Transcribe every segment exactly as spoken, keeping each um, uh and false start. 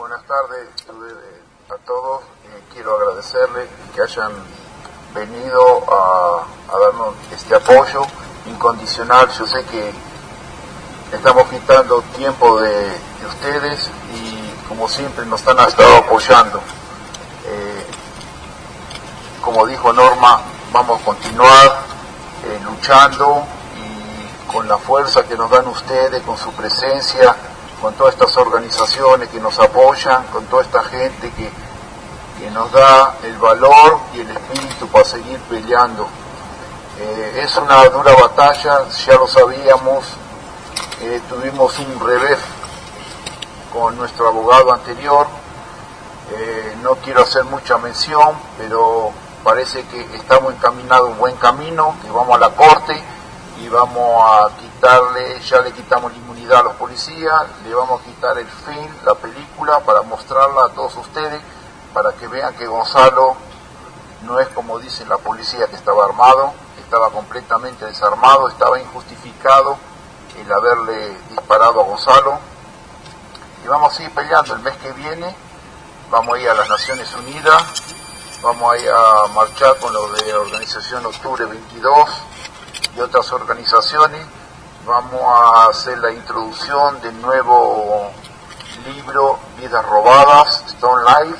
Buenas tardes eh, a todos. Eh, quiero agradecerles que hayan venido a, a darnos este apoyo incondicional. Yo sé que estamos quitando tiempo de, de ustedes y como siempre nos han estado apoyando. Eh, como dijo Norma, vamos a continuar eh, luchando y con la fuerza que nos dan ustedes, con su presencia, con todas estas organizaciones que nos apoyan, con toda esta gente que, que nos da el valor y el espíritu para seguir peleando. Eh, es una dura batalla, ya lo sabíamos, eh, tuvimos un revés con nuestro abogado anterior, eh, no quiero hacer mucha mención, pero parece que estamos encaminados un buen camino, que vamos a la corte y vamos a quitarle, ya le quitamos la inmunidad a los policías, le vamos a quitar el film, la película, para mostrarla a todos ustedes, para que vean que Gonzalo no es como dice la policía que estaba armado, estaba completamente desarmado, estaba injustificado el haberle disparado a Gonzalo. Y vamos a seguir peleando el mes que viene, vamos a ir a las Naciones Unidas, vamos a ir a marchar con los de Organización Octubre veintidós y otras organizaciones. Vamos a hacer la introducción del nuevo libro Vidas Robadas, Stone Life,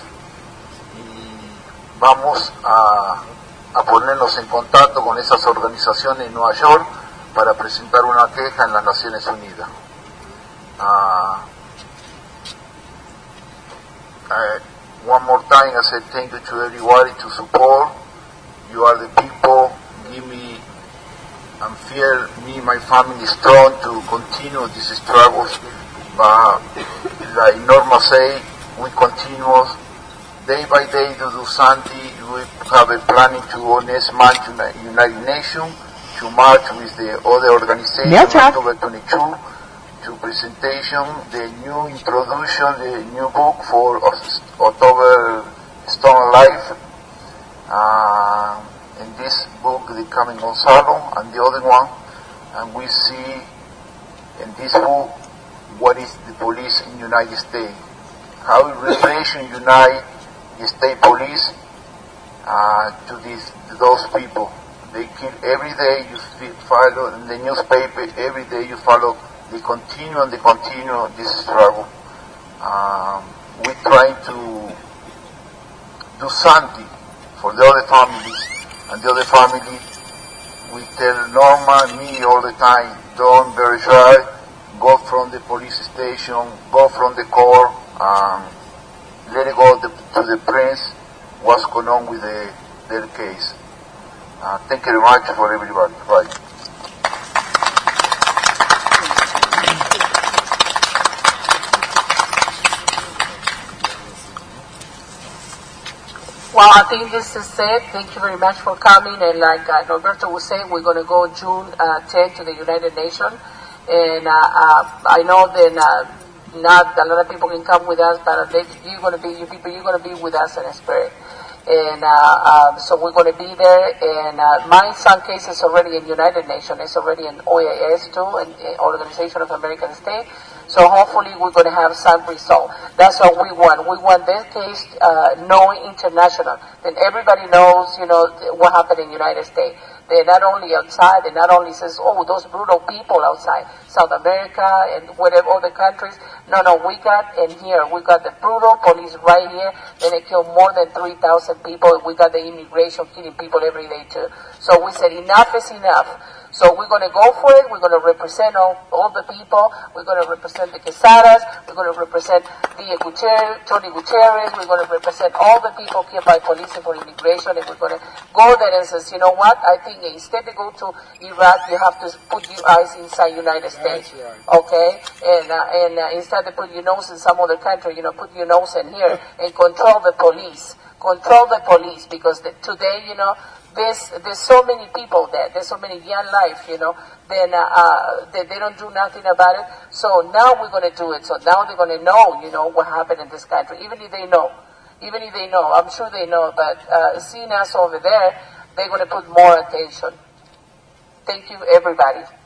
y vamos a, a ponernos en contacto con esas organizaciones en Nueva York para presentar una queja en las Naciones Unidas. Uh, uh, one more time I said thank you to everybody to support. You are the people, give me and feel me, my family strong to continue this struggle. But like Norma say, we continue day by day to do something. We have a planning to go next month to the United Nations to march with the other organizations on October twenty-second to presentation the new introduction, the new book for October Stone Life. Uh, in this book, The Coming Gonzalo, and the other one, and we see in this book what is the police in the United States, how repression unite the state police uh, to these to those people. They kill every day. You follow in the newspaper every day. You follow. They continue and they continue this struggle. Um, we try to do something for the other families. And the other family, we tell Norma and me all the time, don't be shy, go from the police station, go from the court, um, let it go the, to the prince, what's going on with the, their case. Uh, thank you very much for everybody. Bye. Well, I think this is it. Thank you very much for coming. And like uh, Roberto was saying, we're going to go June uh, tenth to the United Nations. And uh, uh, I know that uh, not a lot of people can come with us, but they, you're going to be, you people, you're going to be with us in spirit. And uh, uh, so we're going to be there. And uh, my son case is already in United Nations. It's already in O A S too, in, in Organization of American States. So hopefully we're going to have some result. That's what we want. We want this case uh, known international. Then everybody knows, you know, what happened in the United States. They're not only outside, they not only says, oh, those brutal people outside, South America and whatever other countries. No, no, we got in here, we got the brutal police right here. Then they killed more than three thousand people. We got the immigration killing people every day too. So we said enough is enough. So we're going to go for it. We're going to represent all, all the people. We're going to represent the Quesadas. We're going to represent the Gutierrez, Tony Gutierrez. We're going to represent all the people killed by police and for immigration. And we're going to go there and says, you know what? I think instead to go to Iraq, you have to put your eyes inside United States. Okay? And, uh, and uh, instead of put your nose in some other country, you know, put your nose in here and control the police. Control the police because the, today, you know, There's, there's so many people there. There's so many young life, you know. Then uh, uh, they, they don't do nothing about it. So now we're going to do it. So now they're going to know, you know, what happened in this country. Even if they know. Even if they know. I'm sure they know. But uh, seeing us over there, they're going to put more attention. Thank you, everybody.